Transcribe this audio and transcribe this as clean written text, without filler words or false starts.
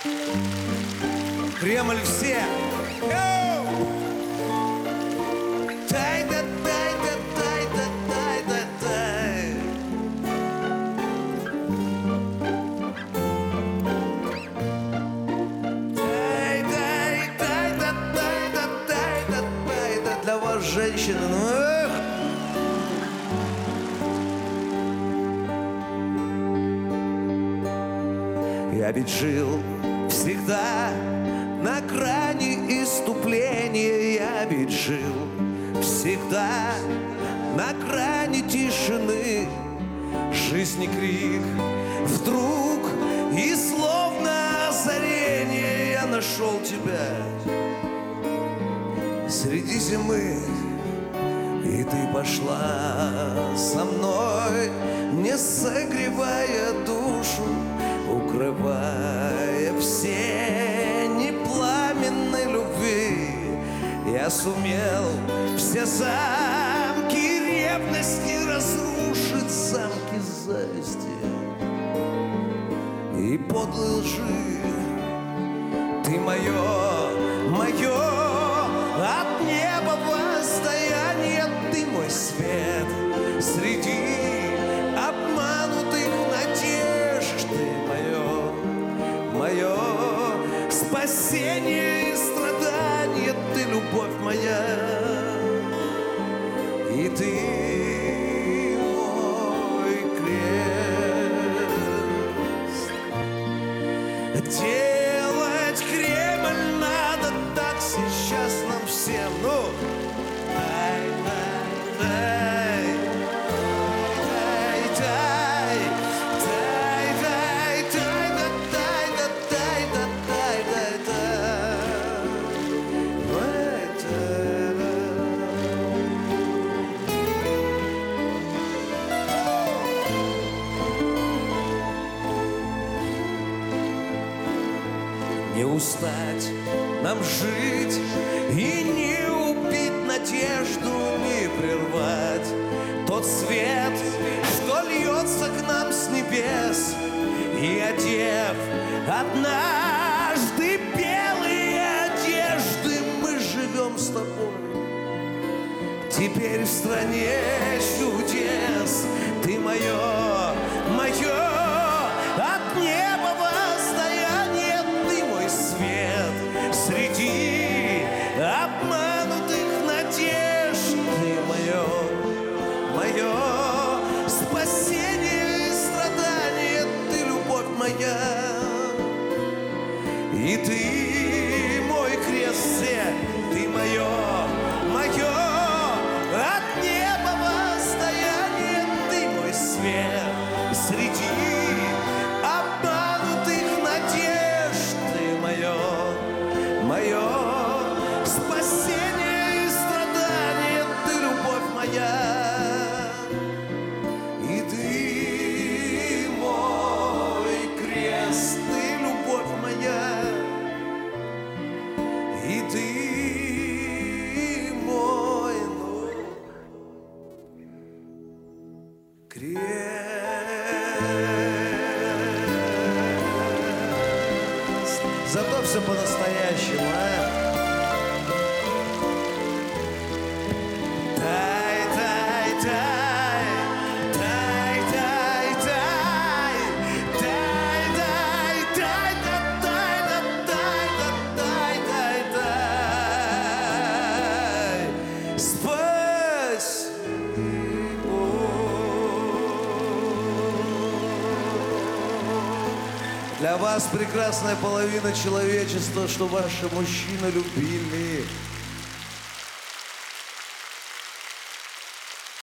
Кремль все. Для вас, женщины, ну эх. Я ведь жил всегда на грани исступления. Я ведь жил всегда на грани тишины. Жизни крик вдруг и словно озарение я нашел тебя среди зимы. И ты пошла со мной, не согревая душу, укрывая все непламенной любви. Я сумел все замки ревности разрушить, замки зависти и подлой лжи. Ты мое от неба воздаяние, ты мой свет среди обманутых надежд. Ты мое спасение и страдание, ты любовь моя, и ты мой крест. Делать Кремль надо так сейчас нам всем. Ну, не устать нам жить и не убить надежду, не прервать тот свет, что льется к нам с небес. И одев однажды белые одежды, мы живем с тобой теперь в стране чудес. Ты мое от неба воздаяние, ты мой свет среди обманутых надежд. Ты мое спасение и страдание, ты любовь моя, и ты мой крест. Ты мое от неба воздаяние, ты мой свет среди обманутых надежд. Ты мое спасение и страдание, ты любовь моя, и ты мой крест. Ты любовь моя, и ты мой крест. Зато все по-настоящему, а? Для вас прекрасная половина человечества, что ваши мужчины любили.